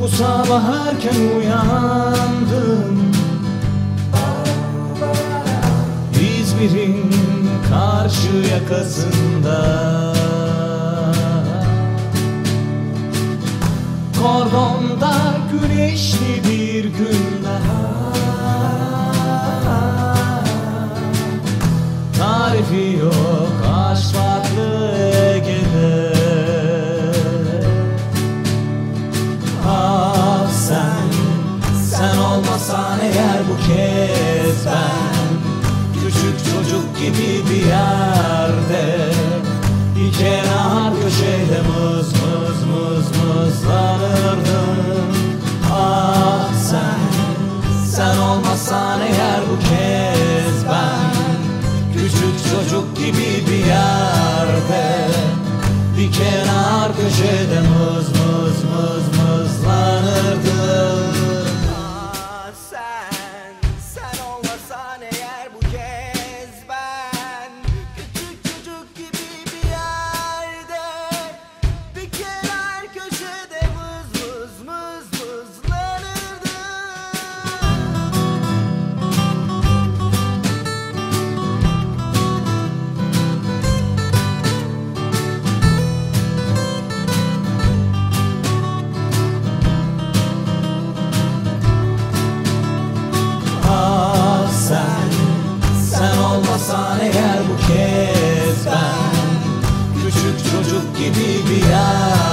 sabah erken uyandım, İzmir'in karşı yakasında. Kordonda güneşli bir gün daha, tarifi yok aşk farklı Ege'de. Ah sen olmasan eğer bu kez ben küçük çocuk gibi bir yerde, bir kenar köşede mız mız mız mızlanırdım. Ah sen olmasan eğer bu kez ben küçük çocuk gibi bir yerde, bir kenar köşede mız mız mız mızlanırdım. Ah sen olmasan eğer bu kez ben küçük çocuk gibi bir yerde, bir kenar köşede mız mız mız mızlanırdım. Ah sen olmasan eğer bu kez ben küçük çocuk gibi bir yer,